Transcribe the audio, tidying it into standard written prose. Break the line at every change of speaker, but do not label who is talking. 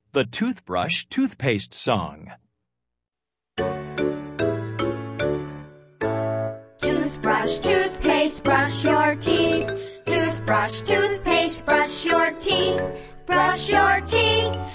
The Toothbrush Toothpaste Song.
Toothbrush, toothpaste, brush your teeth. Toothbrush, toothpaste, brush your teeth. Brush your teeth.